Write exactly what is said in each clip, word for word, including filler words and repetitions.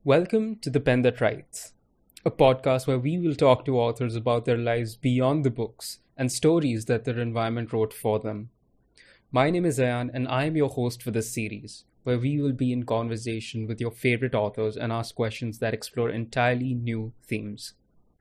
Welcome to The Pen That Writes, a podcast where we will talk to authors about their lives beyond the books and stories that their environment wrote for them. My name is Ayan, and I am your host for this series, where we will be in conversation with your favorite authors and ask questions that explore entirely new themes.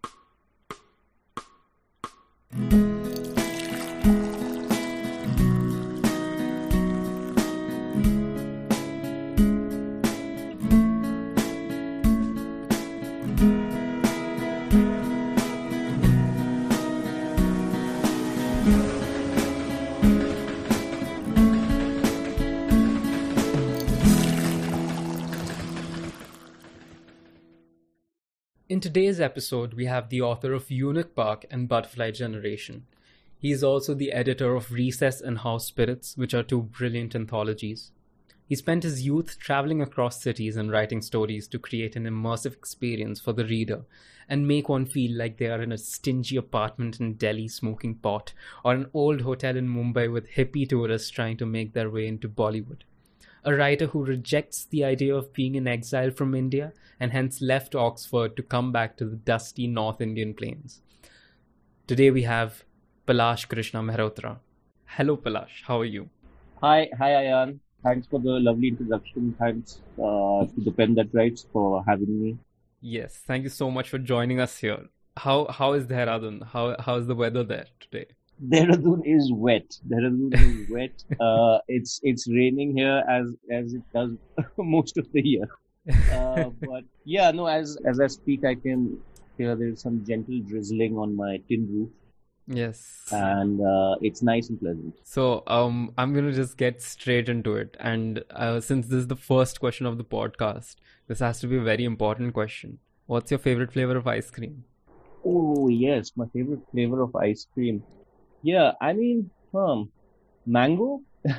In today's episode, we have the author of Eunuch Park and Butterfly Generation. He is also the editor of Recess and House Spirits, which are two brilliant anthologies. He spent his youth traveling across cities and writing stories to create an immersive experience for the reader and make one feel like they are in a stingy apartment in Delhi smoking pot or an old hotel in Mumbai with hippie tourists trying to make their way into Bollywood. A writer who rejects the idea of being in exile from India and hence left Oxford to come back to the dusty North Indian plains. Today we have Palash Krishna Mehrotra. Hello Palash, how are you? Hi, hi Ayan. Thanks for the lovely introduction. Thanks uh, to The Pen That Writes for having me. Yes, thank you so much for joining us here. How How is Dehradun? How How is the weather there today? Dehradun is wet. Dehradun is wet. Uh, it's it's raining here as as it does most of the year. Uh, but yeah, no. As as I speak, I can hear there's some gentle drizzling on my tin roof. Yes, and uh, it's nice and pleasant. So um, I'm gonna just get straight into it. And uh, since this is the first question of the podcast, this has to be a very important question. What's your favorite flavor of ice cream? Oh yes, my favorite flavor of ice cream. Yeah, I mean, um, mango.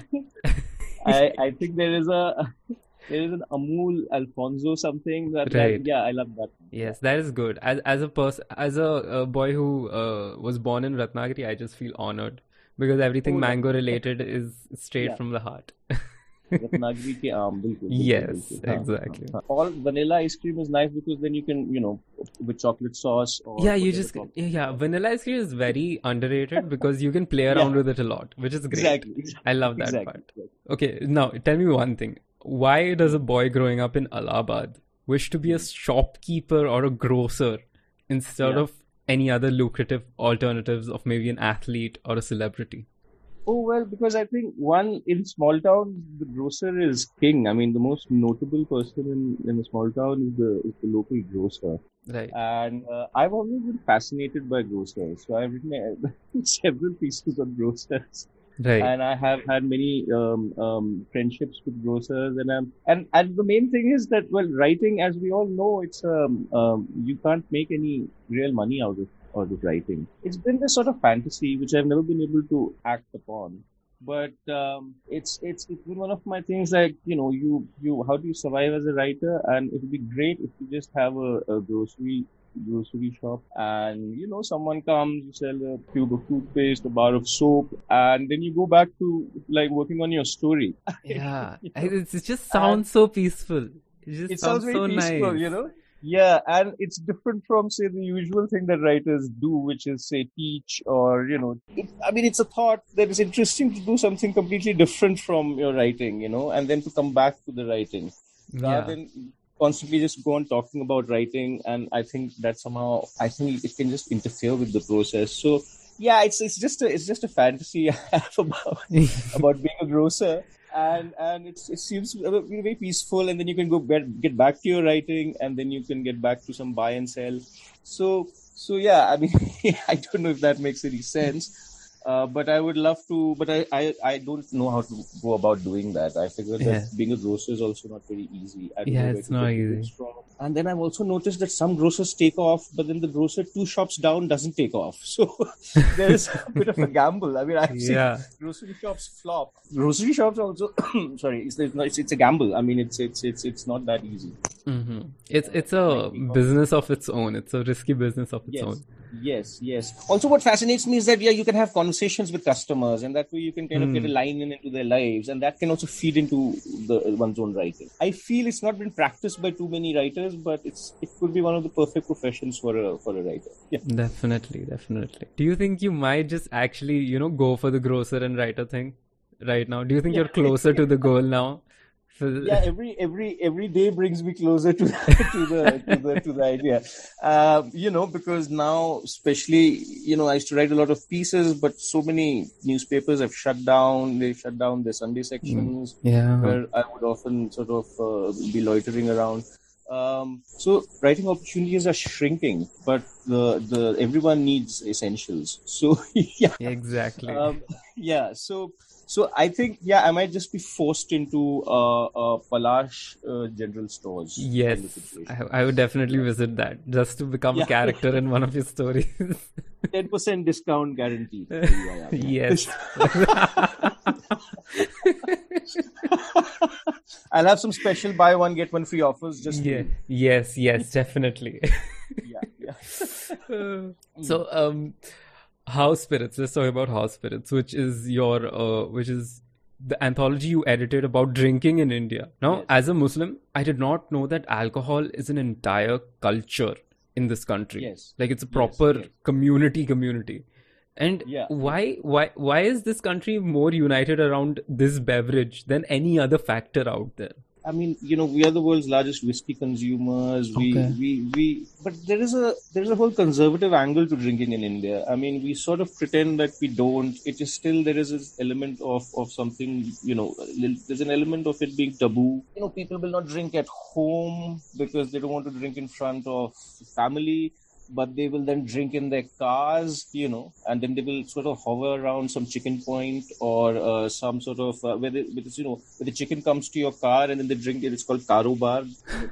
I I think there is a there is an Amul Alfonso something that, Right. that yeah, I love that. Yes, that is good. As as a person, as a, a boy who uh, was born in Ratnagiri, I just feel honored because everything Oh, that- mango related is straight Yeah. from the heart. Ratnagiri ke aam, bilkul, bilkul, Yes, bilkul. Haan, exactly. haan, haan. All vanilla ice cream is nice because then you can, you know, with chocolate sauce or Yeah, you whatever just top- yeah, yeah. Vanilla ice cream is very underrated because you can play around Yeah. with it a lot, which is great. Exactly, exactly. I love that exactly. part. exactly. Okay, now tell me one thing. Why does a boy growing up in Allahabad wish to be a shopkeeper or a grocer instead Yeah. of any other lucrative alternatives of maybe an athlete or a celebrity? Oh, well, because I think one in small towns, the grocer is king. I mean, the most notable person in, in a small town is the is the local grocer. Right. And uh, I've always been fascinated by grocers. So I've written uh, several pieces on grocers. Right. And I have had many um, um, friendships with grocers, and um, and and the main thing is that, well, writing, as we all know, it's um, um you can't make any real money out of out of writing. It's been this sort of fantasy which I've never been able to act upon. But um, it's it's it's been one of my things. Like, you know, you you how do you survive as a writer? And it would be great if you just have a, a grocery. grocery shop, and you know, someone comes, you sell a tube of toothpaste, a bar of soap, and then you go back to like working on your story. Yeah, You know? it, it just sounds so peaceful. It just It sounds very so peaceful, nice. you know. Yeah, and it's different from, say, the usual thing that writers do, which is, say, teach, or, you know, it, I mean, it's a thought that is interesting to do something completely different from your writing, you know, and then to come back to the writing rather Yeah. than constantly just go on talking about writing. And I think that somehow, I think it can just interfere with the process. So yeah, it's it's just a it's just a fantasy I have about about being a grocer, and and it's it seems very very peaceful, and then you can go get get back to your writing, and then you can get back to some buy and sell. So so yeah, I mean, I don't know if that makes any sense. Uh, but I would love to, but I, I, I don't know how to go about doing that. I figured that Yeah. being a grocer is also not very easy. I don't Yeah, know where it's to not get the easy. goods from. And then I've also noticed that some grocers take off, but then the grocer two shops down doesn't take off. So there is a bit of a gamble. I mean, I've Yeah. seen grocery shops flop. Grocery shops also, sorry, it's, it's, it's a gamble. I mean, it's, it's, it's, it's not that easy. hmm It's it's a business of its own. It's a risky business of its Yes. own. Yes, yes. Also, what fascinates me is that yeah, you can have conversations with customers, and that way you can kind of get a Hmm. line in into their lives, and that can also feed into the one's own writing. I feel it's not been practiced by too many writers, but it's it could be one of the perfect professions for a for a writer. Yeah. Definitely, definitely. Do you think you might just actually, you know, go for the grocer and writer thing right now? Do you think Yeah. you're closer to the goal now? So- Yeah, every every every day brings me closer to to the to the to the idea. Uh, you know, because now, especially, you know, I used to write a lot of pieces, but so many newspapers have shut down. They shut down their Sunday Mm. sections, Yeah. where I would often sort of uh, be loitering around. Um, so writing opportunities are shrinking, but the the everyone needs essentials. So yeah, Exactly. um, yeah. So so I think yeah, I might just be forced into uh, uh, Palash uh, general stores Yes, kind of situation. I, I would definitely Yeah, visit that just to become a yeah. character in one of your stories. Ten percent discount guaranteed for you, Ayana. Yes. I'll have some special buy one get one free offers just for Yeah. you. Yes, yes, definitely. Yeah, yeah. Uh, so, um, House Spirits. Let's talk about House Spirits, which is your, uh, which is the anthology you edited about drinking in India. Now, Yes, as a Muslim, I did not know that alcohol is an entire culture in this country. yes, Like it's a yes, proper yes. community community. And Yeah, yeah. why, why, why is this country more united around this beverage than any other factor out there? I mean, you know, we are the world's largest whiskey consumers. We, Okay. we, we, but there is a there is a whole conservative angle to drinking in India. I mean, we sort of pretend that we don't. It is still there is this element of of something. You know, there's an element of it being taboo. You know, people will not drink at home because they don't want to drink in front of family, but they will then drink in their cars, you know, and then they will sort of hover around some chicken point or uh, some sort of uh, where, they, where this, you know, where the chicken comes to your car and then they drink it. It's called karo bar.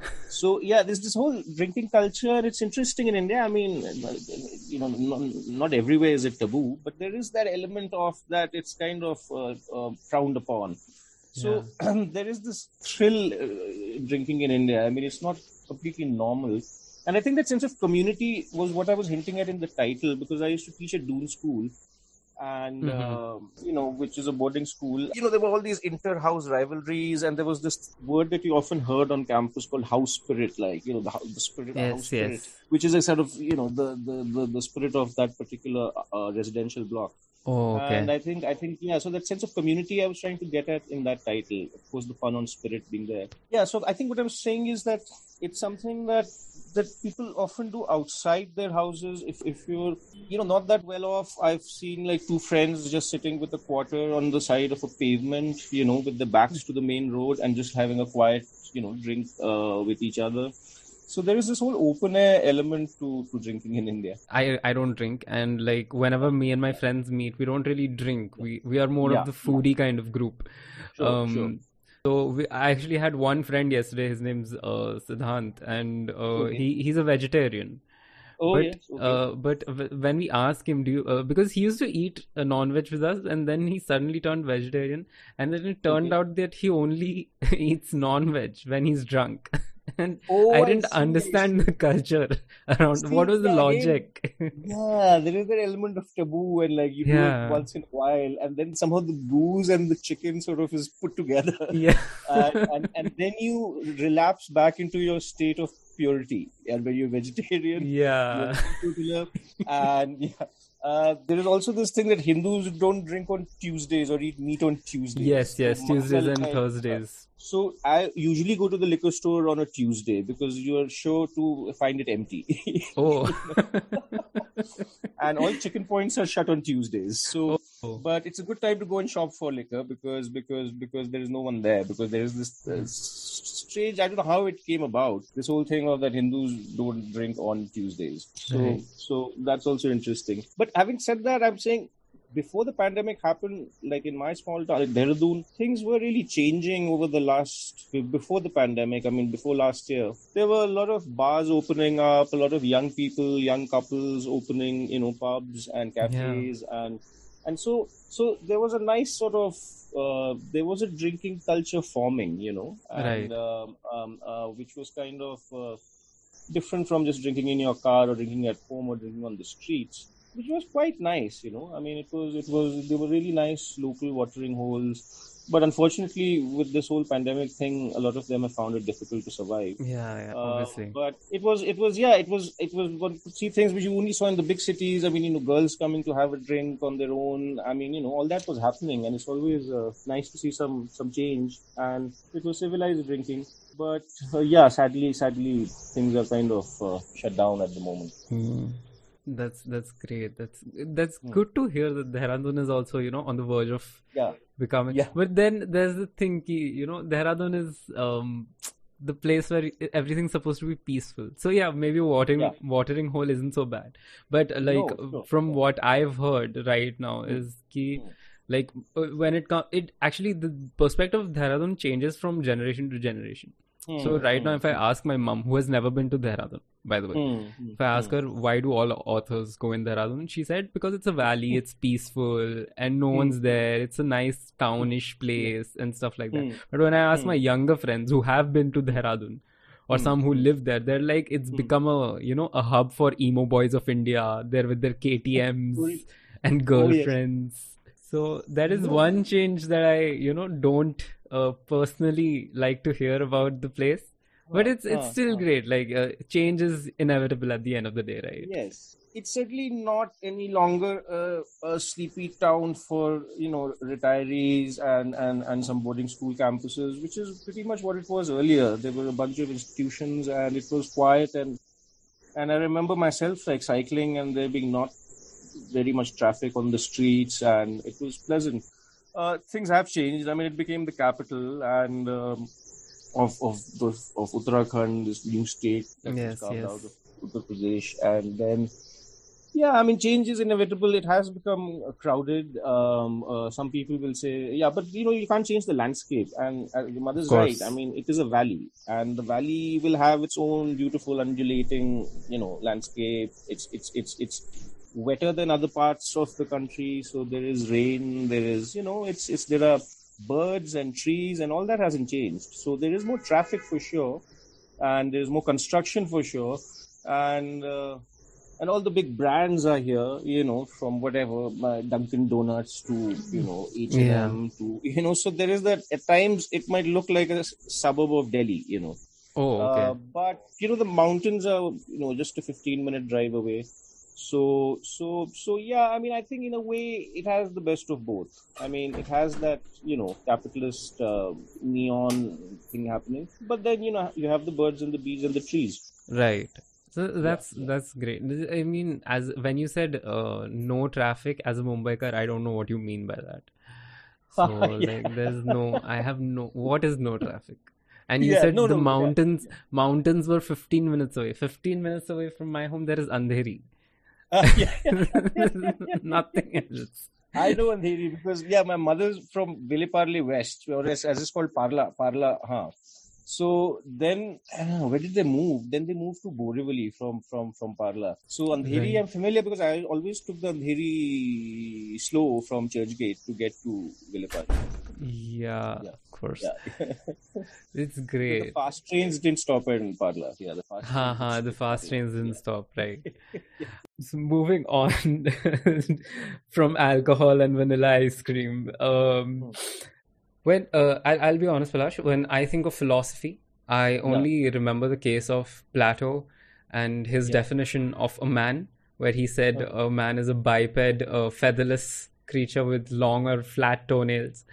So yeah, there's this whole drinking culture. It's interesting in India. I mean, you know, not, not everywhere is it taboo, but there is that element of that it's kind of uh, uh, frowned upon. So Yeah. there is this thrill uh, drinking in India. I mean, it's not completely normal. And I think that sense of community was what I was hinting at in the title because I used to teach at Doon School, and Mm-hmm. uh, you know, which is a boarding school. You know, there were all these inter-house rivalries, and there was this word that you often heard on campus called house spirit, like you know, the, hou- the spirit, the house Yes, spirit, yes. which is a sort of you know the the the, the spirit of that particular uh, residential block. Oh, And okay. I think, I think, yeah. So that sense of community I was trying to get at in that title. Of course, the fun on spirit being there. Yeah. So I think what I'm saying is that it's something that that people often do outside their houses. If if you're, you know, not that well off, I've seen like two friends just sitting with a quarter on the side of a pavement, you know, with the backs to the main road and just having a quiet, you know, drink uh, with each other. So there is this whole open air element to, to drinking in India. I I don't drink, and like whenever me and my friends meet, we don't really drink. We we are more of Yeah, the yeah, foodie kind of group. sure, sure. Um, so we, I actually had one friend yesterday. His name's uh, Siddhant, and uh, Okay. he he's a vegetarian. Oh But yes, okay. uh, but w- when we ask him, do you uh, because he used to eat a non-veg with us, and then he suddenly turned vegetarian, and then it turned Okay. out that he only eats non-veg when he's drunk. And Oh, I I didn't see, I understand see. the culture around what See, was the yeah, again, logic. yeah, there is that element of taboo and like you do it Yeah, once in a while, and then somehow the booze and the chicken sort of is put together, yeah, uh, and and then you relapse back into your state of purity, and when you're vegetarian, you're yeah. teetotaler, and yeah. Uh, there is also this thing that Hindus don't drink on Tuesdays or eat meat on Tuesdays. Yes, So yes, Tuesdays Mangal and kind of, Thursdays. so I usually go to the liquor store on a Tuesday because you're sure to find it empty. Oh. And all chicken points are shut on Tuesdays. So, Oh. but it's a good time to go and shop for liquor because because because there is no one there because there is this uh, strange. I don't know how it came about. This whole thing of that Hindus don't drink on Tuesdays. So Right. so that's also interesting. But having said that, I'm saying before the pandemic happened, like in my small town, like Dehradun, things were really changing over the last, before the pandemic, I mean, before last year. There were a lot of bars opening up, a lot of young people, young couples opening, you know, pubs and Yeah. cafes. And, and so, so there was a nice sort of, uh, there was a drinking culture forming, you know, and, Right. um, um, uh, which was kind of, uh, different from just drinking in your car or drinking at home or drinking on the streets, which was quite nice, you know. I mean, it was, it was, they were really nice local watering holes. But unfortunately, with this whole pandemic thing, a lot of them have found it difficult to survive. Yeah, yeah, Uh, obviously. but it was, it was, yeah, it was, it was one could see things which you only saw in the big cities. I mean, you know, girls coming to have a drink on their own. I mean, you know, all that was happening, and it's always uh, nice to see some some change. And it was civilized drinking. But uh, yeah, sadly, sadly, things are kind of uh, shut down at the moment. Hmm. That's that's great. That's that's Hmm. good to hear that Dehradun is also, you know, on the verge of Yeah, becoming. yeah, But then there's the thing, ki, you know, Dehradun is um the place where everything's supposed to be peaceful. So yeah, maybe watering yeah. watering hole isn't so bad. But uh, like No, no, from yeah. what I've heard right now Hmm. is ki, Hmm. like uh, when it comes, it actually the perspective of Dehradun changes from generation to generation. So Hmm. right now, Hmm. if I ask my mum, who has never been to Dehradun, by the way, Hmm. Hmm. if I ask Hmm. her why do all authors go in Dehradun, she said because it's a valley, it's peaceful, and no Hmm. one's there. It's a nice townish place and stuff like that. Hmm. But when I ask Hmm. my younger friends who have been to Dehradun, or Hmm. some who Hmm. live there, they're like it's Hmm. become a you know a hub for emo boys of India. They're with their K T Ms and Oh yes. girlfriends. So that is No. one change that I you know don't uh, personally like to hear about the place. But it's it's Uh, still uh. great. Like uh, change is inevitable at the end of the day, right? Yes, it's certainly not any longer uh, a sleepy town for, you know, retirees and, and, and some boarding school campuses, which is pretty much what it was earlier. There were a bunch of institutions and it was quiet, and and I remember myself like cycling and there being not very much traffic on the streets, and it was pleasant. Uh, things have changed. I mean, it became the capital and um, of of the, of Uttarakhand, this new state that was Yes, carved yes. out of Uttar Pradesh, and then yeah, I mean, change is inevitable. It has become uh, crowded. Um, uh, some people will say, yeah, but you know, you can't change the landscape. And uh, your mother's Of right. course. I mean, it is a valley, and the valley will have its own beautiful undulating, you know, landscape. It's it's it's it's wetter than other parts of the country, so there is rain. There is, you know, it's it's there are birds and trees, and all that hasn't changed. So there is more traffic for sure, and there's more construction for sure, and. Uh, and all the big brands are here, you know, from whatever uh, Dunkin' Donuts to, you know, H and M to, you know, so there is that. At times it might look like a s- suburb of Delhi, you know, Oh, okay. uh, but you know the mountains are, you know, just a fifteen minute drive away. So so so yeah, I mean, I think in a way it has the best of both. I mean, it has that, you know, capitalist uh, neon thing happening, but then, you know, you have the birds and the bees and the trees. Right. So that's yeah. that's great. I mean, as when you said uh, no traffic as a Mumbaikar, I don't know what you mean by that. So Yeah. like, there's no. I have no. What is no traffic? And you Yeah, said no, the no, yeah, mountains yeah. mountains were fifteen minutes away. fifteen minutes away from my home, there is Andheri. Uh, yeah. Nothing else. I know Andheri because, yeah, my mother's from Villeparle West, or as, as it's called, Parla. Parla, huh. So then, I don't know, where did they move? Then they moved to Borivali from, from, from Parla. So Andheri, Right. I'm familiar because I always took the Andheri slow from Churchgate to get to Villeparle. Yeah, Yeah. of course. Yeah. It's The great. fast trains didn't stop in Parla. Yeah, the fast Ha trains ha, didn't the stop in fast Parla. trains didn't Yeah. stop, right? So moving on from alcohol and vanilla ice cream. Um, when uh, I'll, I'll be honest, Palash, when I think of philosophy, I only remember the case of Plato and his Yeah. definition of a man, where he said a man is a biped, a featherless creature with long or flat toenails.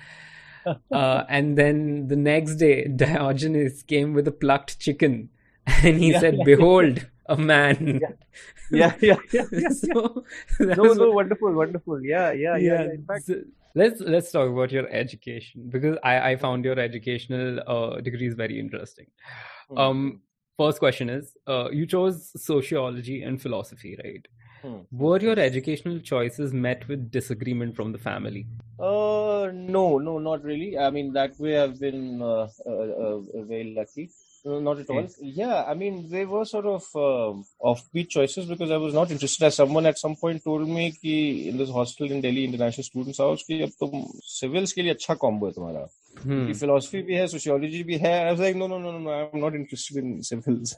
Uh, and then the next day, Diogenes came with a plucked chicken, and he Yeah, said, yeah, "Behold, a man." Yeah, yeah, yeah, yeah. So that No, was no, what- wonderful, wonderful. Yeah, yeah, yeah. yeah. yeah. In fact, so let's let's talk about your education, because I I found your educational uh, degrees very interesting. Hmm, Um, first question is, uh, you chose sociology and philosophy, right? hmm. Were your educational choices met with disagreement from the family? Uh, no, no, not really. I mean, that way I've been uh, uh, uh, very lucky. No, not at all. Yes. Yeah, I mean, they were sort of uh, offbeat choices because I was not interested. As someone at some point told me कि in this hostel in Delhi International Students House कि अब तुम civils के लिए अच्छा combo है तुम्हारा क्योंकि Hmm. philosophy भी है, sociology भी है. I was like, no, no, no, no, no, I'm not interested in civils.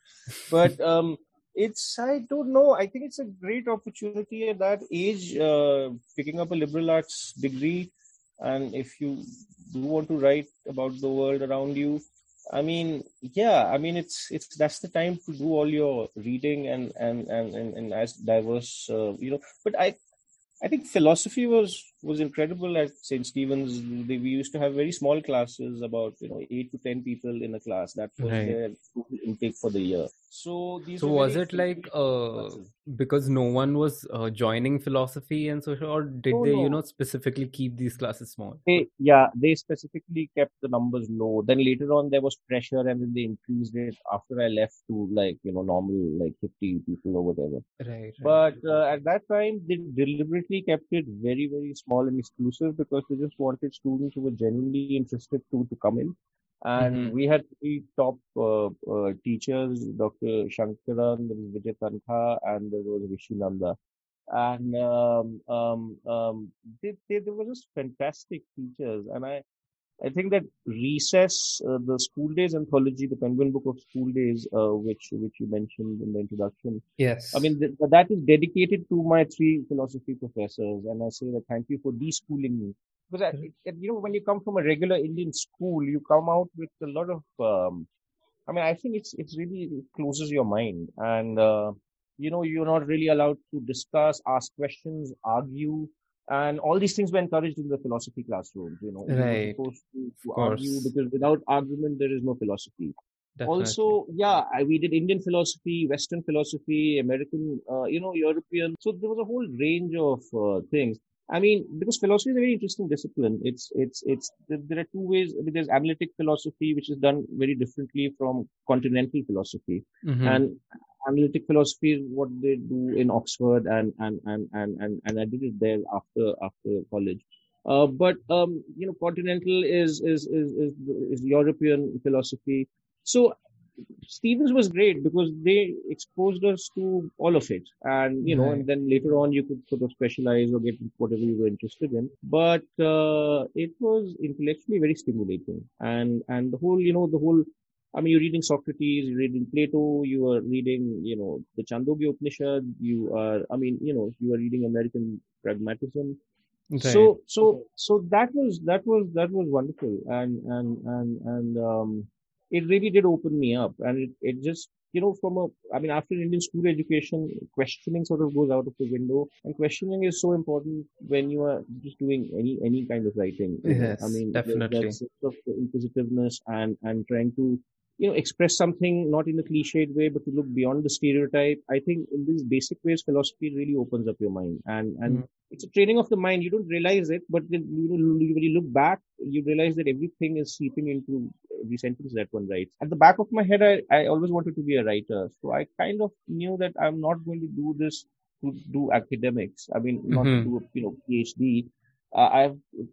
But um, it's, I don't know. I think it's a great opportunity at that age, uh, picking up a liberal arts degree, and if you do want to write about the world around you, I mean, yeah, I mean, it's it's that's the time to do all your reading and and and and, and as diverse, uh, you know. But I I think philosophy was was incredible at Saint Stephen's. They, we used to have very small classes, about you know eight to ten people in a class. That was Right. their total intake for the year. So these So were was very it like frequent uh classes. because no one was uh, joining philosophy and social, or did No, they, you no. know, specifically keep these classes small? They, yeah, they specifically kept the numbers low. Then later on, there was pressure, and then they increased it after I left to like you know normal like fifty people or whatever. Right, right. But uh, at that time, they deliberately kept it very, very small and exclusive because they just wanted students who were genuinely interested to to come in. And Mhm. we had three top uh, uh, teachers: Doctor Shankaran, there was Vijay Tankha, and there was Rishi Nanda. And um, um, um, they, they, they were just fantastic teachers. And I, I think that Recess, uh, the School Days anthology, the Penguin Book of School Days, uh, which which you mentioned in the introduction, Yes. I mean, th- that is dedicated to my three philosophy professors, and I say that thank you for deschooling me. Because I, it, it- you know, when you come from a regular Indian school, you come out with a lot of. Um, I mean, I think it's it's really it closes your mind, and uh, you know, you're not really allowed to discuss, ask questions, argue, and all these things were encouraged in the philosophy classrooms. You know, you were Right. supposed to, Of to argue course. because without argument there is no philosophy. Definitely. Also, yeah, I, we did Indian philosophy, Western philosophy, American, uh, you know, European. So there was a whole range of uh, things. I mean, because philosophy is a very interesting discipline. It's, it's, it's, there there are two ways. I mean, there's analytic philosophy, which is done very differently from continental philosophy. Mhm. And analytic philosophy is what they do in Oxford, and, and, and, and, and, and I did it there after, after college. Uh, but, um, you know, continental is, is, is, is, is European philosophy. So Stevens was great because they exposed us to all of it. And, you know, Right. and then later on you could sort of specialize or get whatever you were interested in. But uh, it was intellectually very stimulating. And, and the whole, you know, the whole, I mean, you're reading Socrates, you're reading Plato, you are reading, you know, the Chandogya Upanishad, you are, I mean, you know, you are reading American pragmatism. Right. So, so, so that was, that was, that was wonderful. And, and, and, and, um, it really did open me up, and it, it just you know from a I mean after Indian school education, questioning sort of goes out of the window, and questioning is so important when you are just doing any any kind of writing, you know I Yes, mean there's definitely. that sense of inquisitiveness and and trying to you know express something not in a cliched way but to look beyond the stereotype. I think in these basic ways philosophy really opens up your mind, and and Mm. it's a training of the mind. You don't realize it, but then, you know, when you look back, you realize that everything is seeping into every sentence that one writes. At the back of my head, I, I always wanted to be a writer. So I kind of knew that I'm not going to do this to do academics. I mean, not to Mhm. do a you know PhD. Uh, I have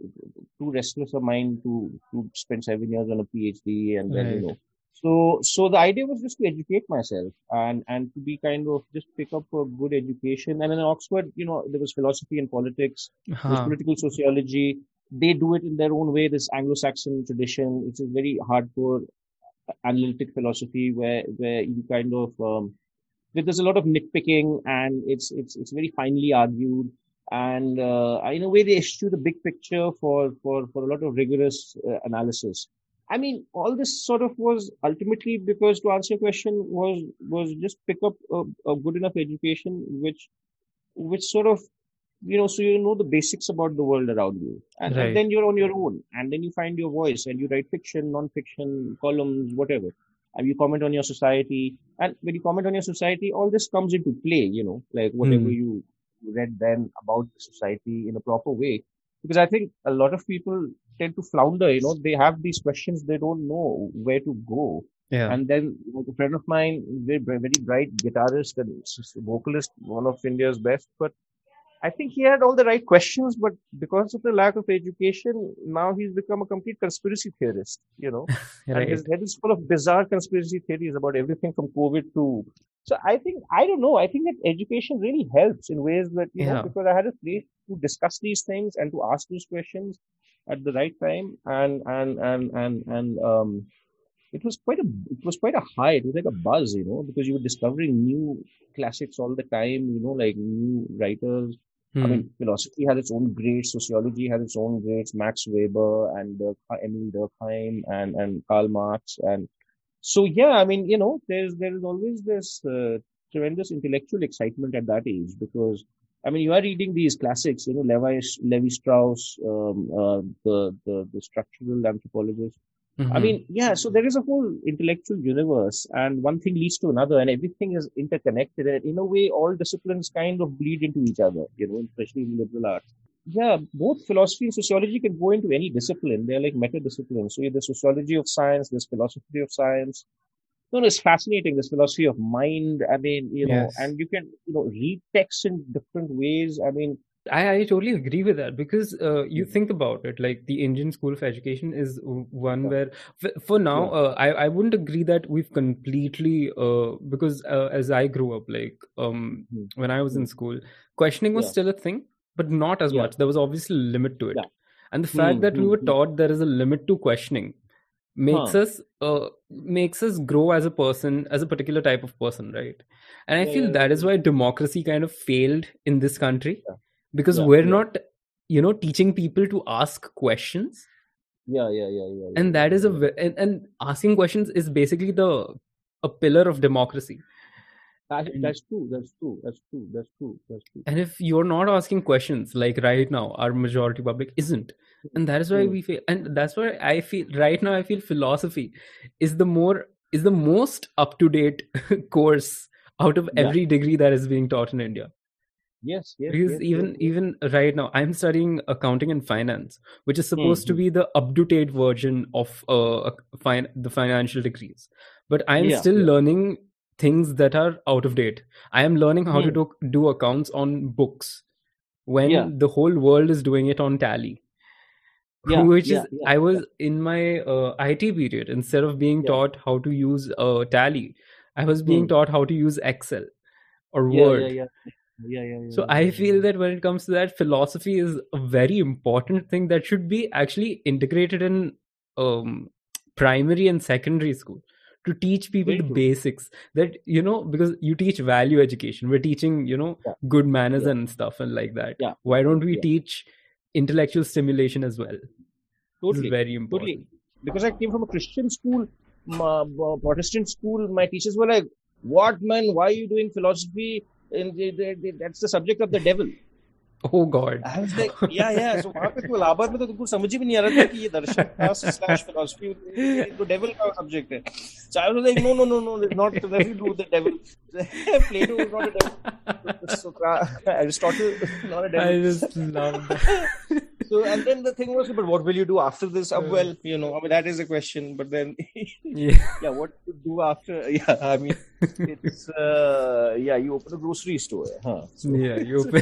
too restless a mind to to spend seven years on a PhD and then you Right. know. So so the idea was just to educate myself and and to be kind of just pick up a good education. And in Oxford, you know, there was philosophy and politics, there was Huh. political sociology. They do it in their own way. This Anglo-Saxon tradition, which is very hardcore analytic philosophy, where where you kind of um, there's a lot of nitpicking, and it's it's it's very finely argued, and uh, in a way they issue the big picture for for for a lot of rigorous uh, analysis. I mean, all this sort of was ultimately because, to answer your question, was was just pick up a, a good enough education, which which sort of you know so you know the basics about the world around you, and and Right. then you're on your own, and then you find your voice, and you write fiction, non-fiction, columns, whatever, and you comment on your society. And when you comment on your society, all this comes into play, you know like whatever Hmm. you read then about the society in a proper way. Because I think a lot of people tend to flounder. You know they have these questions, they don't know where to go. Yeah. And then, like, a friend of mine, very, very bright guitarist and s- vocalist, one of India's best, but I think he had all the right questions, but because of the lack of education, now he's become a complete conspiracy theorist, you know, and Right. his head is full of bizarre conspiracy theories about everything from COVID to. So I think, I don't know, I think that education really helps in ways that, you know, Yeah. because I had a place to discuss these things and to ask those questions at the right time. And, and, and, and, and, um, it was quite a it was quite a high. It was like a buzz, you know, because you were discovering new classics all the time, you know, like new writers. I Hmm. mean, philosophy has its own greats, sociology has its own greats, Max Weber and Durkheim, Emil Durkheim and and Karl Marx, and so yeah, I mean, you know, there's there is always this uh, tremendous intellectual excitement at that age because I mean, you are reading these classics, you know, Levi Levi Strauss, um, uh, the the the structural anthropologist. I Mhm. mean, yeah, so there is a whole intellectual universe, and one thing leads to another, and everything is interconnected. And in a way, all disciplines kind of bleed into each other, you know, especially in liberal arts. Yeah, both philosophy and sociology can go into any discipline. They're like meta disciplines. So you have the sociology of science, there's philosophy of science. No, no, it's fascinating. This philosophy of mind. I mean, you know, Yes. and you can, you know, read texts in different ways. I mean, I, I totally agree with that because uh, you think about it, like the Indian school of education is w- one yeah, where, f- for now, yeah, uh, I, I wouldn't agree that we've completely, uh, because uh, as I grew up, like um, mm, when I was in mm, school, questioning was yeah, still a thing, but not as yeah, much. There was obviously a limit to yeah. it. And the fact Hmm, that we hmm, were hmm. taught there is a limit to questioning makes Huh. us uh, makes us grow as a person, as a particular type of person, right? And I Yeah, yeah, feel yeah, that is why democracy kind of failed in this country yeah, because yeah, we're yeah. not, you know, teaching people to ask questions. Yeah, yeah, yeah, yeah, yeah, And yeah, that is a yeah. ve- and, and asking questions is basically the a pillar of democracy. That, And that's true. That's true. That's true. That's true. That's true. and if you're not asking questions, like right now our majority public isn't, and that is why Hmm. we feel, and that's why I feel right now I feel philosophy is the more is the most up to date course out of Yeah. every degree that is being taught in India. Yes. Yes. Because Yes. even Yes. Yes. even right now I'm studying accounting and finance, which is Hmm. supposed to hmm. be the up to date version of uh fin- the financial degrees, but I'm Yeah. still Yeah. learning things that are out of date. I am learning how to Hmm. do, do accounts on books Yeah. when the whole world is doing it on Tally. Yeah. Which Yeah. is, Yeah. I Yeah. was in my uh, I T period, instead of being Yeah. taught how to use uh, Tally, I was Hmm. being taught how to use Excel or Yeah. Yeah. Word. Yeah. Yeah. Yeah. Yeah. So Yeah. I feel Yeah. that when it comes to that, philosophy is a very important thing that should be actually integrated in um, primary and secondary school to teach people Very the true. basics. That, you know, because you teach value education, we're teaching, you know, Yeah. good manners Yeah. and stuff and like that. Yeah. Why don't we Yeah. teach intellectual stimulation as well? This is Totally. very Totally. important. Because I came from a Christian school, ma- ma- Protestant school, my teachers were like, "What, man? Why are you doing philosophy? And they, they, they, that's the subject of the devil." Oh God. I was like, yeah, yeah. So वहाँ पे तो इलाहाबाद में तो तुमको समझ ही भी नहीं आ रहा था कि ये दर्शन का slash philosophy तो devil का subject है. So I was like, no, no, no, no, it's not nothing to do with the devil. Plato is not a devil. Socrates, Aristotle, not a devil. I just love that. So and then the thing was, but what will you do after this? Uh, well, you know, I mean that is a question. But then, Yeah. yeah, what to do after? Yeah, I mean, it's uh, yeah, you open a grocery store, huh? So, Yeah, you open.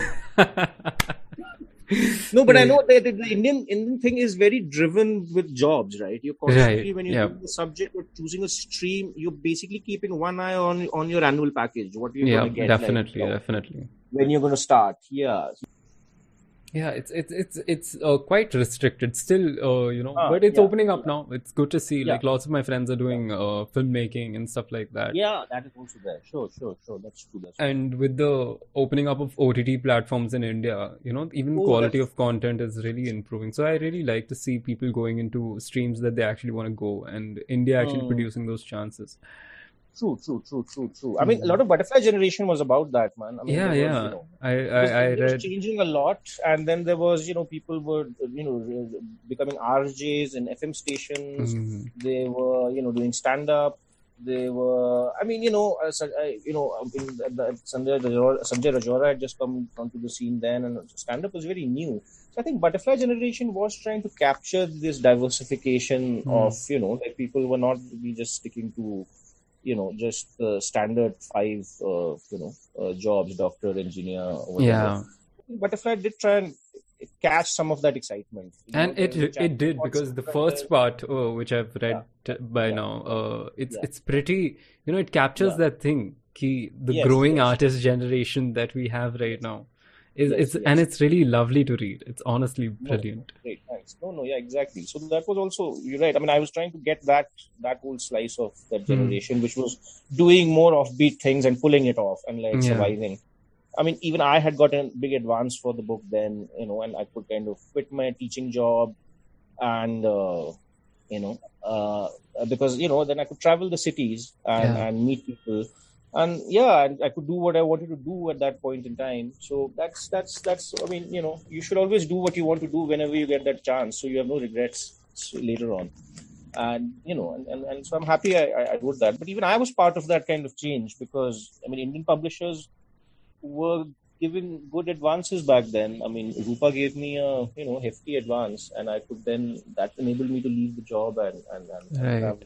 no, but I Right. know that the Indian Indian thing is very driven with jobs, right? You're constantly Right. when you're Yeah. doing the subject or choosing a stream, you're basically keeping one eye on on your annual package. What you're Yeah, going to get, definitely, like, you know, definitely. when you're going to start. Yeah, Yeah, it's it's it's it's uh, quite restricted still, uh, you know, Ah, but it's yeah, opening up yeah. now. It's good to see. Yeah. Like lots of my friends are doing uh, filmmaking and stuff like that. yeah, that is also there. Sure, sure, sure. That's true. That's true. And with the opening up of O T T platforms in India, you know, even Oh, quality that's- of content is really improving. So I really like to see people going into streams that they actually want to go, and India actually Hmm. producing those chances. True, true, true, true, true. I mean, a lot of Butterfly Generation was about that, man. I mean, Yeah, there was, yeah. you know, I I, because I India was read. changing a lot, and then there was, you know, people were, you know, becoming R Js in F M stations. Mm, They were, you know, doing stand up. They were, I mean, you know, uh, so- uh, you know, I mean, the, the, Sanjay Rajora, Sanjay Rajora had just come onto the scene then, and stand up was very new. So I think Butterfly Generation was trying to capture this diversification Hmm. of, you know, like people were not really just sticking to, you know, just the standard five, uh, you know, uh, jobs, doctor, engineer, or whatever. yeah. Butterfly did try and catch some of that excitement. You And know, it the, the it chapter did got because the super first under- part, oh, which I've read Yeah. by Yeah. now, uh, it's Yeah. it's pretty, you know, it captures Yeah. that thing, ki, the Yes, growing yes. artist generation that we have right now. Is Yes, it's yes. and it's really lovely to read. It's honestly No, brilliant. great, thanks. No, no, yeah, exactly. So that was also, you're right. I mean, I was trying to get that that whole slice of that Hmm. generation, which was doing more offbeat things and pulling it off and like Yeah. surviving. I mean, even I had gotten a big advance for the book then, you know, and I could kind of quit my teaching job and, uh, you know, uh, because, you know, then I could travel the cities and, Yeah. and meet people. And yeah, and I could do what I wanted to do at that point in time. So that's, that's, that's, I mean, you know, you should always do what you want to do whenever you get that chance. So you have no regrets later on. And, you know, and, and, and so I'm happy I, I, I wrote that. But even I was part of that kind of change because, I mean, Indian publishers were given good advances back then. I mean, Rupa gave me a, you know, hefty advance and I could then, that enabled me to leave the job and, and, and, and Right. travel.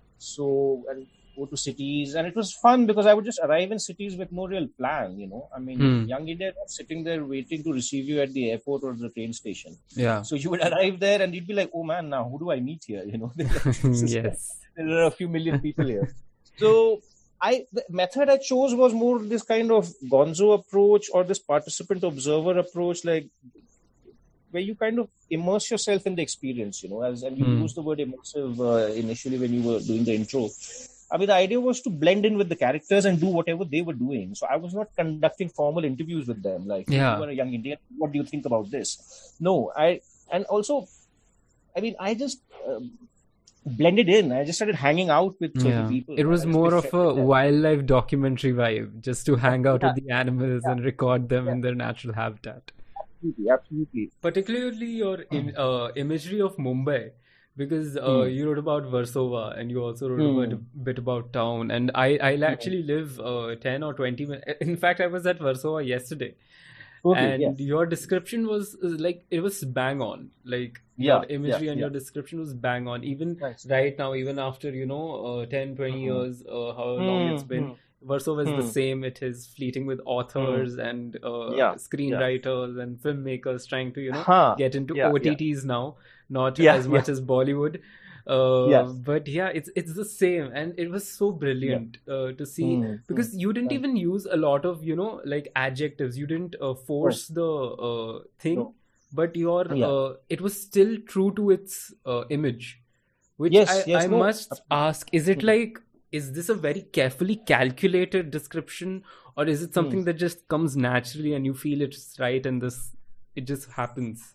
So, and go to cities. And it was fun because I would just arrive in cities with no real plan, you know. I mean, Hmm. young India was sitting there waiting to receive you at the airport or the train station. Yeah. So you would arrive there and you'd be like, oh man, now who do I meet here? You know, this is- Yes. there are a few million people here. So I, the method I chose was more this kind of gonzo approach or this participant observer approach, like where you kind of immerse yourself in the experience, you know, as and you Hmm. use the word immersive uh, initially when you were doing the intro. I mean, the idea was to blend in with the characters and do whatever they were doing. So I was not conducting formal interviews with them, like, Yeah. you are a young Indian, what do you think about this? No, I, and also, I mean, I just um, blended in. I just started hanging out with certain Yeah. people. It was I just more of befriended a them. wildlife documentary vibe, just to hang out Yeah. with the animals Yeah. and record them Yeah. in their natural habitat. Absolutely, absolutely. Particularly your in, uh, imagery of Mumbai, because uh, Hmm. you wrote about Versova and you also wrote Hmm. about a bit about town. And I, I actually live uh, ten or twenty minutes. In fact, I was at Versova yesterday. Totally, And yeah. your description was uh, like, it was bang on. Like Yeah, your imagery yeah, and yeah. your description was bang on. Even Thanks. right now, even after, you know, uh, ten, twenty Mhm. years, uh, how long it's Hmm, been, Versova is the Hmm. same. It is fleeting with authors and uh, Yeah, screenwriters and filmmakers trying to, you know, Huh. get into Yeah, O T yeah. Ts now, not Yeah, as much as Bollywood. Uh, Yes. But yeah, it's it's the same, and it was so brilliant uh, to see Hmm, because you didn't Thanks. even use a lot of, you know, like adjectives. You didn't uh, force the uh, thing, No. but your Yeah. uh, it was still true to its uh, image, which Yes, I, yes, I no, must absolutely. ask, is it like, is this a very carefully calculated description, or is it something that just comes naturally and you feel it's right and this it just happens?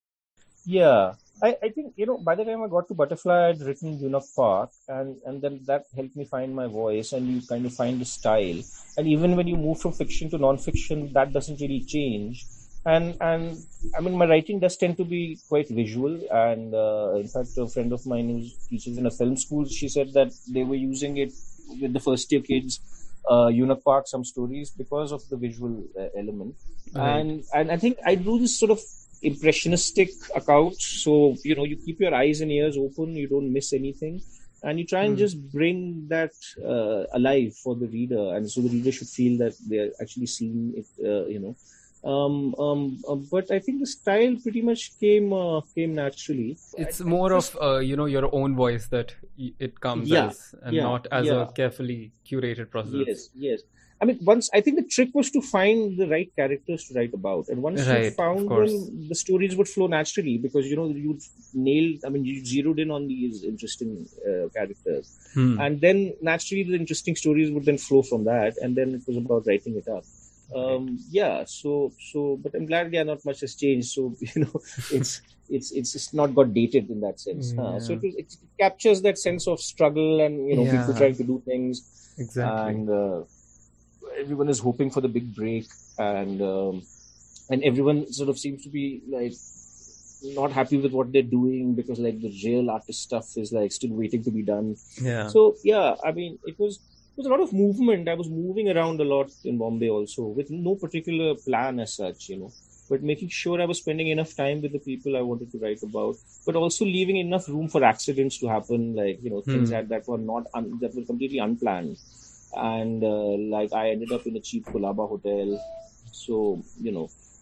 Yeah. I, I think, you know, by the time I got to Butterfly, I'd written Eunuch Park, and, and then that helped me find my voice, and you kind of find the style. And even when you move from fiction to non-fiction, that doesn't really change. And, and I mean, my writing does tend to be quite visual. And uh, in fact, a friend of mine who teaches in a film school, she said that they were using it with the first year kids, uh, Eunuch Park, some stories, because of the visual uh, element. Right. And, and I think I do this sort of impressionistic account, so you know you keep your eyes and ears open, you don't miss anything, and you try and Hmm. just bring that uh, alive for the reader, and so the reader should feel that they're actually seeing it, uh, you know um, um, uh, but I think the style pretty much came uh, came naturally. It's I- I more just- of uh, you know, your own voice that y- it comes Yeah, as, and yeah, not as yeah. a carefully curated process. Yes, yes. I mean, once I think the trick was to find the right characters to write about, and once Right, you of found course. them, the stories would flow naturally because you know you nailed. I mean, you zeroed in on these interesting uh, characters, Hmm. and then naturally the interesting stories would then flow from that, and then it was about writing it up. Um, yeah. So, so, but I'm glad, yeah, not much has changed. So you know, it's it's it's just not got dated in that sense. Huh? So Yeah. it, was- it captures that sense of struggle and you know people Yeah. trying to do things. Exactly. And uh, everyone is hoping for the big break, and um, and everyone sort of seems to be like not happy with what they're doing because like the real artist stuff is like still waiting to be done. Yeah. So yeah, I mean it was it was a lot of movement. I was moving around a lot in Bombay also with no particular plan as such, you know, but making sure I was spending enough time with the people I wanted to write about, but also leaving enough room for accidents to happen, like you know things Hmm. that, that were not un- that were completely unplanned. And uh, like I ended up in a cheap Colaba hotel, so you know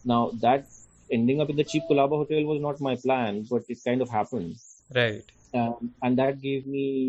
Now that ending up in the cheap Colaba hotel was not my plan, but it kind of happened. Right. Um, and that gave me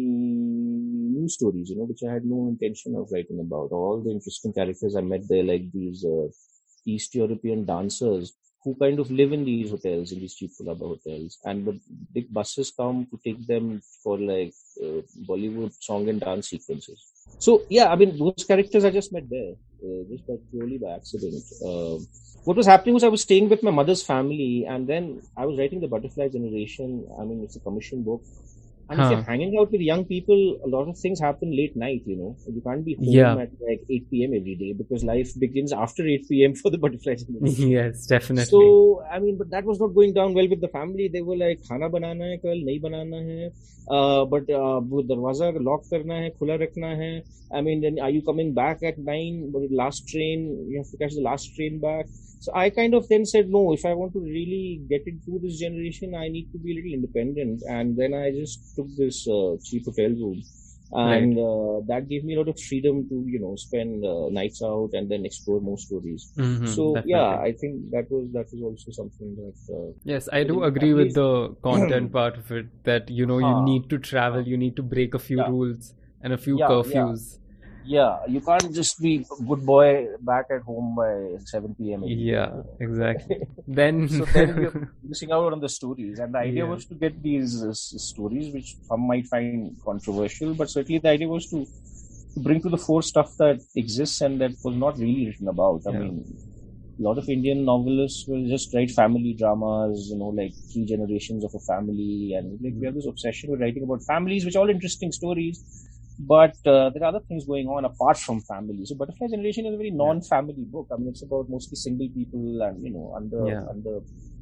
new stories, you know, which I had no intention of writing about. All the interesting characters I met there, like these uh, East European dancers who kind of live in these hotels, in these cheap Colaba hotels. And the big buses come to take them for like uh, Bollywood song and dance sequences. So, yeah, I mean, those characters I just met there, uh, just by, purely by accident. Uh, what was happening was I was staying with my mother's family, and then I was writing The Butterfly Generation. I mean, it's a commission book. And if Huh. you're hanging out with young people, a lot of things happen late night, you know. You can't be home Yeah. at like eight p.m. every day because life begins after eight p.m. for the Butterfly Generation. Yes, definitely. So, I mean, but that was not going down well with the family. They were like, खाना बनाना है कल, नहीं बनाना है. Uh, but uh, वो दरवाजा lock करना है, खुला रखना है. I mean, then are you coming back at nine? But the last train, you have to catch the last train back. So I kind of then said, no, if I want to really get into this generation, I need to be a little independent. And then I just took this uh, cheap hotel room. And uh, that gave me a lot of freedom to, you know, spend uh, nights out and then explore more stories. Mhm, So definitely. yeah, I think that was that was also something that. Uh, Yes, I do at agree with least- the content part of it, that you know you Huh. need to travel, you need to break a few Yeah. rules and a few Yeah, yeah. curfews. yeah, you can't just be a good boy back at home by seven p.m. every day. Yeah, exactly. Then So then you're missing out on the stories. And the idea Yeah. was to get these uh, s- stories, which some might find controversial, but certainly the idea was to, to bring to the fore stuff that exists and that was not really written about. I Yeah. mean, a lot of Indian novelists will just write family dramas, you know, like three generations of a family. And like we have this obsession with writing about families, which are all interesting stories. But uh, there are other things going on apart from family. So Butterfly Generation is a very non-family book. I mean, it's about mostly single people and, you know, under Yeah. under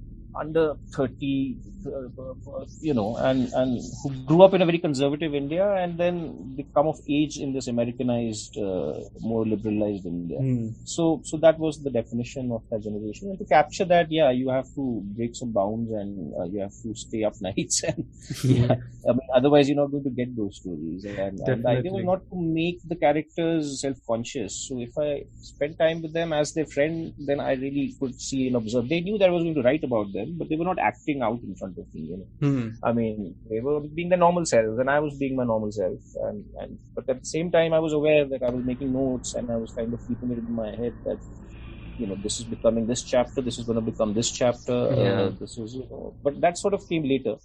under thirty, uh, you know, and, and who grew up in a very conservative India and then they come of age in this Americanized, uh, more liberalized India. Hmm. So, so that was the definition of that generation. And to capture that, yeah, you have to break some bounds and uh, you have to stay up nights. And Yeah. I mean, otherwise you're not going to get those stories. And, and the idea Definitely. was not to make the characters self-conscious. So if I spent time with them as their friend, then I really could see and observe. They knew that I was going to write about them, but they were not acting out in front of me, you know. Hmm. I mean, they were being their normal selves, and I was being my normal self. And, and but at the same time, I was aware that I was making notes, and I was kind of keeping it in my head that, you know, this is becoming this chapter, this is going to become this chapter. Yeah. Uh, this is, you know, but that sort of came later,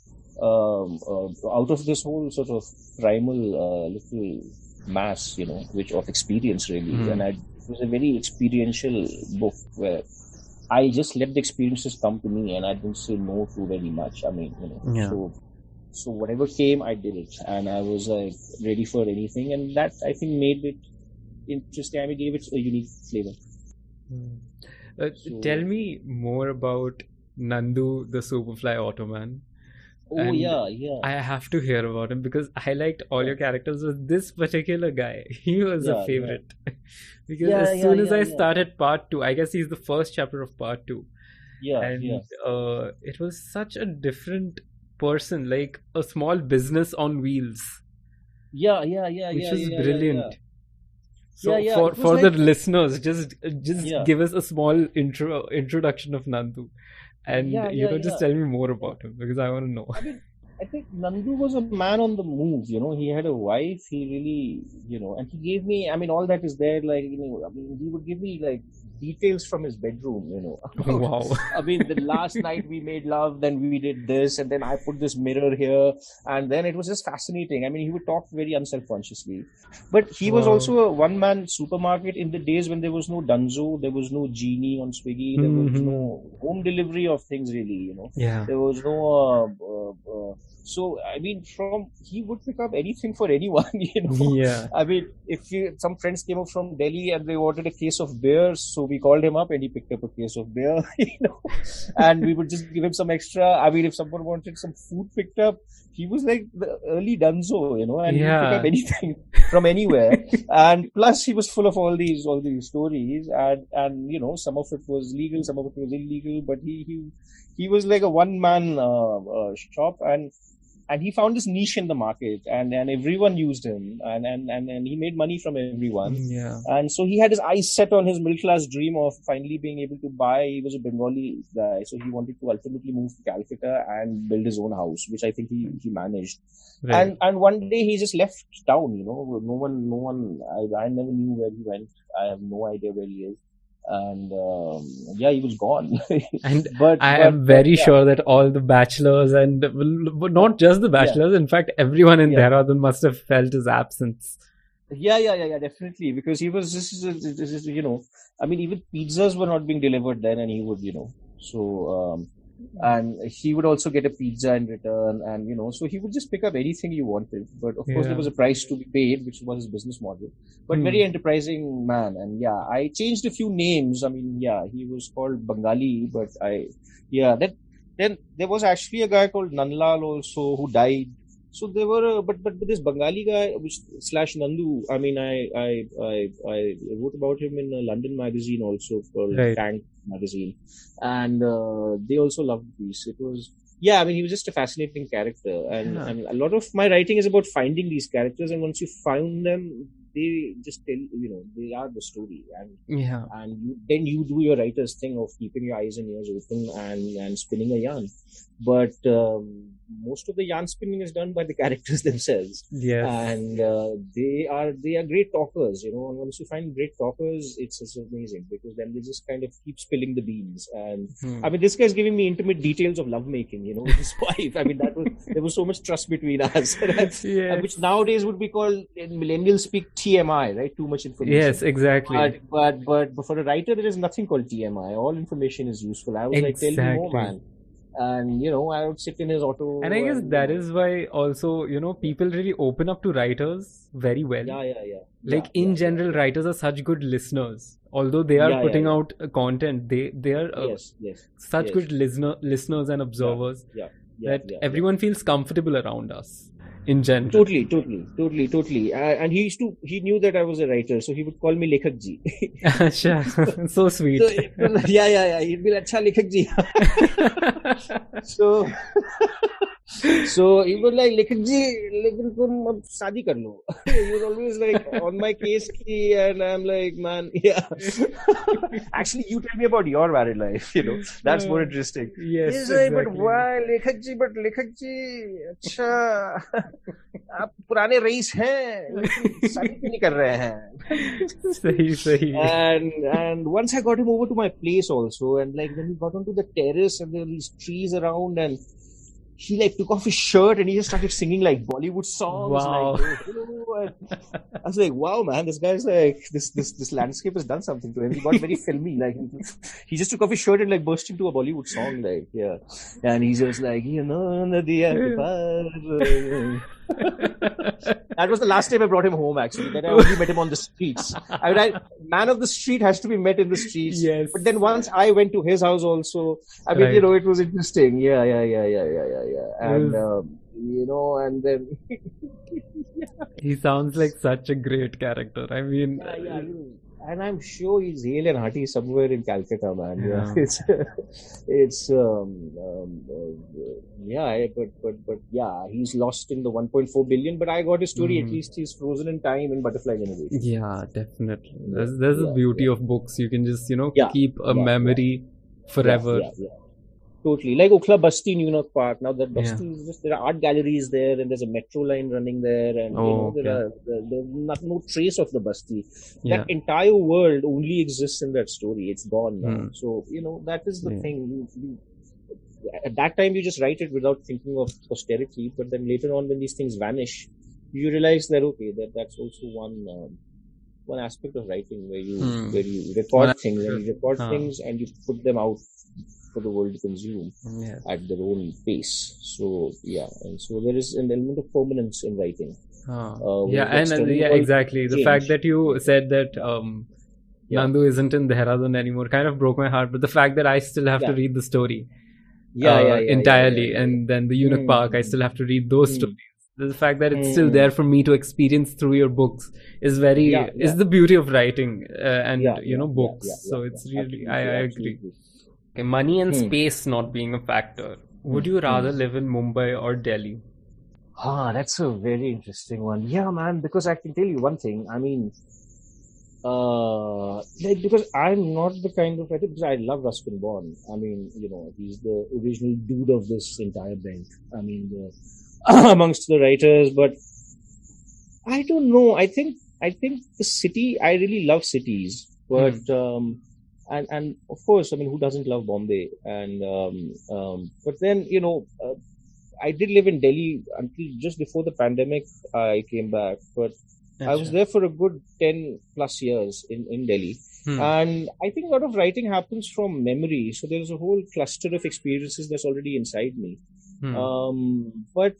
um, uh, out of this whole sort of primal uh, little mass, you know, which of experience really, Hmm. and I, it was a very experiential book where I just let the experiences come to me and I didn't say no to very much. I mean, you know, Yeah. so, so whatever came, I did it and I was like ready for anything. And that I think made it interesting. I mean, gave it a unique flavor. Hmm. Uh, So- tell me more about Nandu, the Superfly Automan. Oh, And yeah, yeah. I have to hear about him because I liked all your characters, but this particular guy, he was Yeah, a yeah. favorite. Because Yeah, as yeah, soon as yeah, I yeah. started part two, I guess he's the first chapter of part two, yeah, and yeah. uh, it was such a different person, like a small business on wheels, Yeah, yeah, yeah, which yeah, was yeah, yeah, brilliant. yeah. So Yeah, yeah, for it was for like- the listeners, just just Yeah. give us a small intro introduction of Nandu, and Yeah, you yeah, know, just yeah. tell me more about him because I want to know. I mean, I think Nandu was a man on the move, you know, he had a wife, he really, you know, and he gave me, I mean, all that is there, like, you know, I mean, he would give me, like, details from his bedroom, you know. Wow. I mean, the last night we made love, then we did this, and then I put this mirror here, and then it was just fascinating. I mean, he would talk very unself-consciously. But he was Wow. also a one-man supermarket in the days when there was no Dunzo, there was no Genie on Swiggy, there was Mhm. no home delivery of things really, you know. Yeah. There was no, uh, uh, uh, so I mean, from he would pick up anything for anyone, you know. Yeah. I mean, if you, some friends came up from Delhi and they wanted a case of beer, so we called him up and he picked up a case of beer, you know, and we would just give him some extra. I mean, if someone wanted some food picked up, he was like the early Dunzo, you know, and he would pick Yeah. up anything from anywhere. And plus, he was full of all these all these stories, and and you know, some of it was legal, some of it was illegal, but he he he was like a one man uh, uh, shop. And and he found this niche in the market, and, and everyone used him, and, and, and, and he made money from everyone. Yeah. And so he had his eyes set on his middle class dream of finally being able to buy. He was a Bengali guy, so he wanted to ultimately move to Calcutta and build his own house, which I think he, he managed. Right. And and one day he just left town. You know, no one, no one. I, I never knew where he went. I have no idea where he is. And um, yeah, he was gone. And but I but, am very but, yeah. sure that all the bachelors and well, not just the bachelors, in fact, everyone in Yeah. Dehradun must have felt his absence. Yeah, yeah, yeah, yeah, definitely. Because he was, this is, this is, you know, I mean, even pizzas were not being delivered then, and he would, you know, so, um, and he would also get a pizza in return, and, you know, so he would just pick up anything you wanted. But of course, Yeah. there was a price to be paid, which was his business model. But Hmm. very enterprising man. And yeah, I changed a few names. I mean, yeah, he was called Bengali, but I, yeah, that, then there was actually a guy called Nanlal also who died. So there were, uh, but, but but this Bengali guy, which slash Nandu, I mean, I I I, I wrote about him in a London magazine also called Right. Tank magazine, and uh, they also loved the piece. It was, yeah, I mean, he was just a fascinating character, and, Yeah. and a lot of my writing is about finding these characters, and once you find them, they just tell, you know, they are the story, and Yeah. and you, then you do your writer's thing of keeping your eyes and ears open and and spinning a yarn. But um, most of the yarn spinning is done by the characters themselves, Yes. and uh, they are they are great talkers, you know. And once you find great talkers, it's, it's amazing, because then they just kind of keep spilling the beans. And Hmm. I mean, this guy's giving me intimate details of lovemaking, you know, with his wife. I mean, that was there was so much trust between us, Yes. which nowadays would be called, in millennials speak, T M I, right? Too much information. Yes, exactly. But, but but but for a writer, there is nothing called T M I. All information is useful. I was like, tell me more, Exactly. man. And you know, I would sit in his auto. And I guess and, that you know, is why also, you know, people really open up to writers very well. Yeah, yeah, yeah. Like yeah, in yeah, general, writers are such good listeners. Although they are Yeah, yeah, putting yeah. out uh, content, they they are uh, Yes, yes. such yes. good listener listeners and observers Yeah, yeah, that yeah, everyone feels comfortable around us in general. Totally, totally, totally, totally. Uh, and he used to, he knew that I was a writer, so he would call me Lekhak ji. Sure. So sweet. So, yeah, yeah, yeah. He'd be like, "Acha Lekhak ji." So, so he was like, "Lekhak ji, lekin tum ab shaadi kar lo." He was always like on my case, ki, and I'm like, man, yeah. Actually, you tell me about your married life. You know, that's more interesting. Yes, He's like, but exactly. why, Lekhak ji? But Lekhak ji, अच्छा, आप पुराने rice हैं, लेकिन शादी क्यों नहीं कर रहे हैं? Sahi, sahi. And and once I got him over to my place also, and like when we got onto the terrace and there were these trees around, and he like took off his shirt and he just started singing like Bollywood songs. Wow. Like, oh, oh, and I was like, wow, man, this guy's like, this this this landscape has done something to him. He got very filmy. Like he, he just took off his shirt and like burst into a Bollywood song. Like, yeah. And he's just like, you know, Nadia ke paar. That was the last time I brought him home, actually. Then I only met him on the streets. I mean, I, man of the street has to be met in the streets. Yes. But then once I went to his house also, I mean, Right. you know, it was interesting. Yeah, yeah, yeah, yeah, yeah, yeah, yeah. And, Yes. um, you know, and then... He sounds like such a great character. I mean, yeah, yeah, and I'm sure he's hale and hearty somewhere in Calcutta, man. Yeah, Yeah. it's, it's, um, um, uh, yeah, but, but, but, yeah, he's lost in the one point four billion. But I got his story. Mhm. At least he's frozen in time in Butterfly Generation. yeah, definitely. There's, there's the Yeah, beauty yeah. of books. You can just, you know, Yeah, keep a yeah, memory forever. Yeah, yeah, yeah. Totally. Like Okhla Basti, New York Park. Now that Yeah. Basti is just, there are art galleries there, and there's a metro line running there, and you Oh, know, there okay. are there, there's not, no trace of the Basti. Yeah. That entire world only exists in that story. It's gone now. Hmm. So, you know, that is the Yeah. thing. You, you, at that time, you just write it without thinking of posterity, but then later on, when these things vanish, you realize that, okay, that that's also one, um, one aspect of writing where you, Hmm. where you record One things and you record Huh. things and you put them out for the world to consume Yeah. at their own pace. So yeah, and so there is an element of permanence in writing. Huh. Uh, when yeah, it gets and uh, turning yeah, point, exactly. The change. fact that you said that um, Yeah. Nandu isn't in Dehradun anymore kind of broke my heart. But the fact that I still have to Yeah. read the story Yeah, uh, yeah, yeah, yeah, entirely, yeah, yeah. and then the Eunuch Hmm. Park, I still have to read those Hmm. stories. The fact that it's still Hmm. there for me to experience through your books is very Yeah, is yeah. the beauty of writing uh, and Yeah, you know yeah, books. yeah, yeah, so yeah, it's yeah. really Absolutely, I, I agree. absolutely. Okay, money and Hmm. space not being a factor. Would Hmm. you rather Hmm. live in Mumbai or Delhi? Ah, that's a very interesting one. Yeah, man, because I can tell you one thing. I mean, uh, like, because I'm not the kind of, I think, because I love Ruskin Bond. I mean, you know, he's the original dude of this entire band. I mean, the, amongst the writers, but I don't know. I think, I think the city, I really love cities, but, Hmm. um, and, and of course, I mean, who doesn't love Bombay? And, um, um, but then, you know, uh, I did live in Delhi until just before the pandemic. I came back, but I was Acha. there for a good ten plus years in, in Delhi. Hmm. And I think a lot of writing happens from memory. So there's a whole cluster of experiences that's already inside me. Hmm. Um, but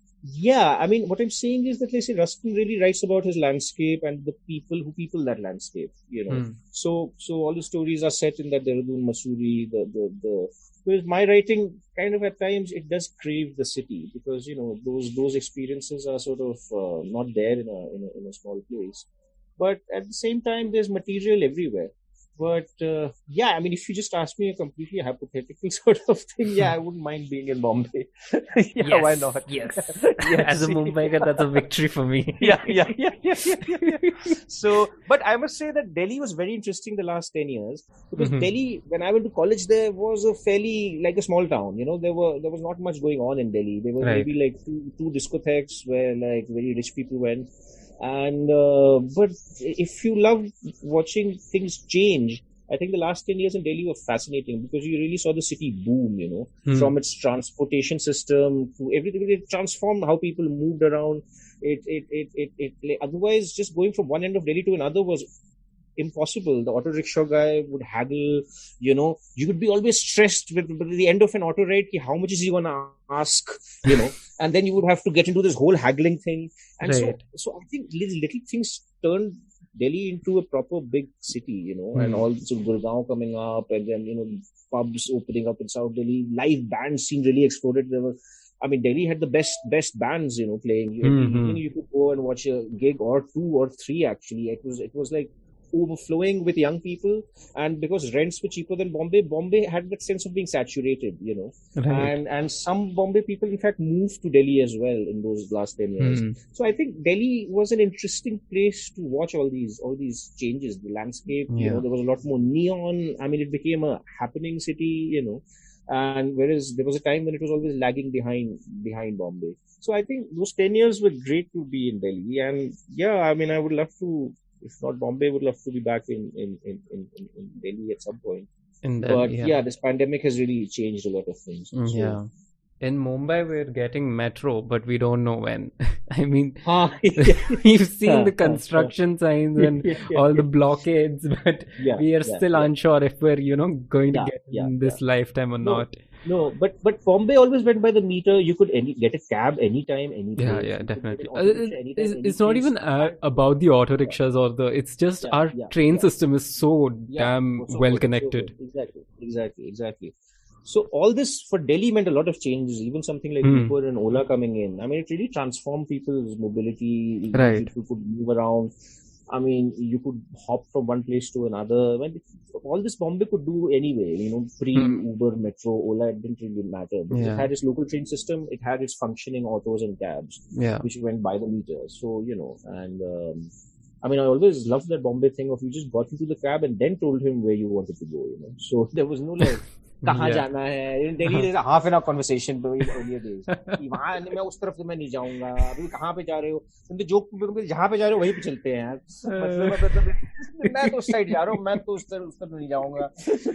yeah, I mean, what I'm saying is that, let's say, Ruskin really writes about his landscape and the people who people that landscape, you know. Hmm. So, so all the stories are set in that Dehradun, Mussoorie, the, the, the, whereas my writing kind of at times it does crave the city because, you know, those, those experiences are sort of uh, not there in a, in a, in a small place. But at the same time, there's material everywhere. But uh, yeah, I mean, if you just ask me a completely hypothetical sort of thing, yeah, I wouldn't mind being in Bombay. yeah, Yes, why not? yes. Yes. As a Mumbaiker, that's a victory for me. yeah, yeah, yeah, yeah, yeah, yeah, yeah. So, but I must say that Delhi was very interesting the last ten years because Mhm. Delhi, when I went to college, there was a fairly like a small town. You know, there were there was not much going on in Delhi. There were Right. maybe like two two discotheques where like very rich people went. And uh, but if you love watching things change, I think the last ten years in Delhi were fascinating because you really saw the city boom, you know, Hmm. from its transportation system to everything. It transformed how people moved around. It, it, it, it, it, like, otherwise, just going from one end of Delhi to another was impossible. The auto rickshaw guy would haggle, you know, you would be always stressed with, with the end of an auto ride, ki how much is he going to ask, you know, and then you would have to get into this whole haggling thing. And so, Right. so I think little, little things turned Delhi into a proper big city, you know, and Hmm. also Gurgaon coming up and then, you know, pubs opening up in South Delhi, live bands scene really exploded. There were, I mean, Delhi had the best, best bands, you know, playing. You, Mhm. you, you could go and watch a gig or two or three actually. It was, it was like, overflowing with young people, and because rents were cheaper than Bombay, Bombay had that sense of being saturated, you know. Right. And and some Bombay people, in fact, moved to Delhi as well in those last ten years. Hmm. So I think Delhi was an interesting place to watch all these all these changes. The landscape, you Yeah. know, there was a lot more neon. I mean, it became a happening city, you know. And whereas there was a time when it was always lagging behind behind Bombay. So I think those ten years were great to be in Delhi. And yeah, I mean, I would love to. If not Bombay, would love to be back in, in, in, in, in Delhi at some point. In But Delhi, yeah. yeah, this pandemic has really changed a lot of things. So, Yeah. In Mumbai, we're getting metro, but we don't know when. I mean, Ah, we've seen the construction signs and yeah, all the blockades, but yeah, we are yeah, still yeah. unsure if we're, you know, going to Yeah, get yeah, in this lifetime or No, not. No, but but Bombay always went by the meter. You could any, get a cab anytime, any Yeah, place. yeah, You could definitely. get an Uh, auto it- rickshaw anytime, It's, any it's not place. even uh, And- about the auto rickshaws or the. It's just Yeah, our yeah, train yeah. system is so Yeah, damn so well good, so connected. good. Exactly, exactly, exactly. So all this for Delhi meant a lot of changes. Even something like Hmm. Uber and Ola coming in. I mean, it really transformed people's mobility. Right. People could move around. I mean, you could hop from one place to another. When all this Bombay could do anyway. You know, pre Hmm. Uber, Metro, Ola, it didn't really matter because Yeah. it had its local train system. It had its functioning autos and cabs, Yeah. which went by the meter. So you know, and um, I mean, I always loved that Bombay thing of you just got into the cab and then told him where you wanted to go. You know, so there was no like. कहाँ Yeah. जाना है in Delhi there's a half an hour conversation in earlier days कि वहाँ मैं उस तरफ से मैं नहीं जाऊँगा अभी कहाँ पे जा रहे हो तुम तो जो जहाँ पे जा रहे हो वहीं पे चलते हैं यार मतलब मतलब मैं तो उस साइड जा रहा हूँ मैं तो उस तरफ उस तरफ नहीं जाऊँगा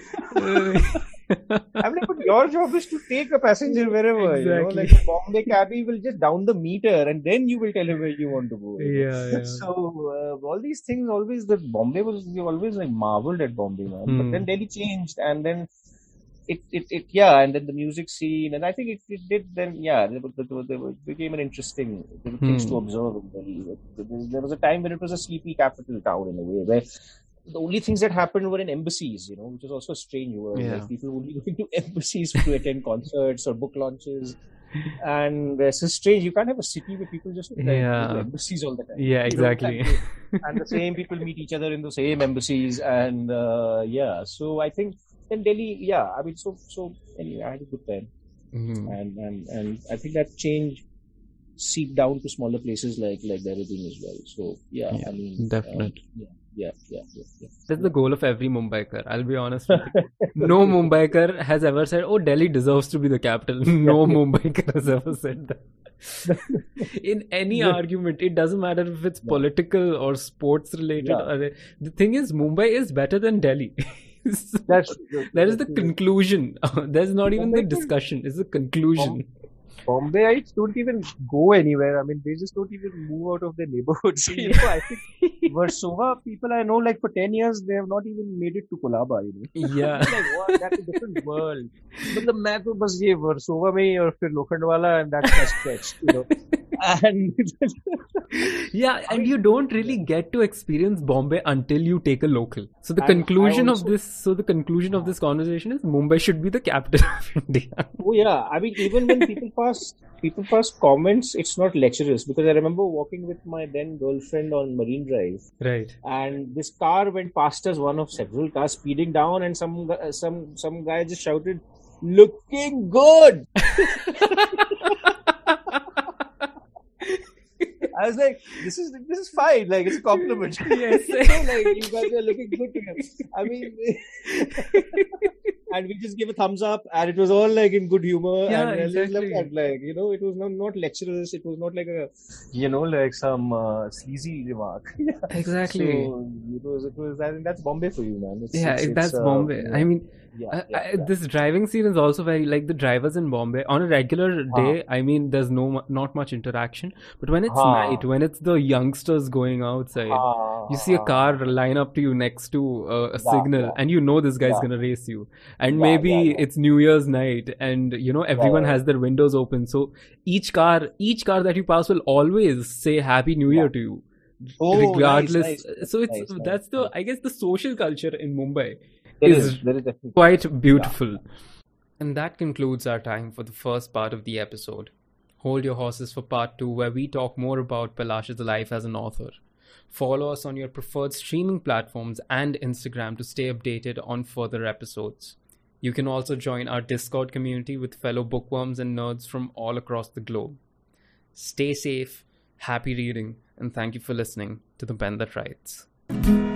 I mean, but your job is to take a passenger wherever, you know, Exactly. like a Bombay cabbie will just down the meter and then you will tell him where you want to go. you know. Yeah, yeah. So, uh, all these things always, that Bombay was, we always like marveled at Bombay, man. But Hmm. then Delhi changed and then it, it, it, yeah, and then the music scene, and I think it, it did then, yeah, there, was- there, was- there was- became an interesting, there were things Hmm. to observe in Delhi. There, there was a time when it was a sleepy capital town in a way, where the only things that happened were in embassies, you know, which is also a strange word. Yeah. Like people would be going to embassies to attend concerts or book launches. And it's so strange. You can't have a city where people just like, Yeah. go to embassies all the time. Yeah, You know, exactly. and, and the same people meet each other in the same embassies. And uh, yeah, so I think in Delhi, yeah, I mean, so so anyway, I had a good time, Mhm. and and and I think that change seep down to smaller places like like Dehradun as well. So yeah, Yeah, I mean, definitely. um, yeah, yeah, yeah, yeah, yeah. That's the goal of every Mumbaiker. I'll be honest with you. No Mumbaiker has ever said, "Oh, Delhi deserves to be the capital." No Mumbaiker has ever said that. In any Yeah. argument, it doesn't matter if it's political or sports related. Yeah. Or, the thing is, Mumbai is better than Delhi. So That's true. that is the That's true. conclusion. There's not even the Mumbai- discussion. It's the conclusion. Bombaites don't even go anywhere. I mean, they just don't even move out of their neighborhoods. You know, I think Versova people I know, like for ten years, they have not even made it to Colaba. You know, Yeah. like what? That's a different world. मतलब मैं तो बस ये Versova में ही और फिर Lokhandwala and that's my sketch. You know, and Yeah, and you don't really get to experience Bombay until you take a local. So the And I conclusion also- of this, so the conclusion of this conversation is Mumbai should be the capital of India. oh yeah, I mean, even when people pass people pass comments, it's not lecherous because I remember walking with my then girlfriend on Marine Drive. Right. And this car went past us, one of several cars speeding down, and some gu- some some guy just shouted, "Looking good!" I was like, "This is this is fine. Like it's a compliment." Yes. You know, like you guys are looking good together. I mean, and we just gave a thumbs up, and it was all like in good humor. Yeah, and I just loved exactly. that. Like you know, it was not not lecturous. It was not like a you know like some uh, sleazy remark. Exactly. So it was, it was, I think that's Bombay for you, man. It's, Yeah, it's, it's, that's uh, Bombay. yeah, I mean, yeah, I, yeah, I, yeah. this driving scene is also very like the drivers in Bombay. On a regular day, I mean, there's no mu- not much interaction. But when it's Ah. night, when it's the youngsters going outside, Ah, you see a ah, car line up to you next to uh, a Yeah, signal, yeah. and you know this guy's Yeah. gonna race you. And Yeah, maybe yeah, yeah. it's New Year's night, and you know everyone yeah. has their windows open, so each car, each car that you pass will always say Happy New Year Yeah. to you, Oh, nice, regardless. nice, So it's nice, nice, that's the nice. I guess the social culture in Mumbai There is is, there is definitely. quite beautiful. And that concludes our time for the first part of the episode. Hold your horses for part two, where we talk more about Palash's life as an author. Follow us on your preferred streaming platforms and Instagram to stay updated on further episodes. You can also join our Discord community with fellow bookworms and nerds from all across the globe. Stay safe, happy reading, and thank you for listening to The Pen That Writes.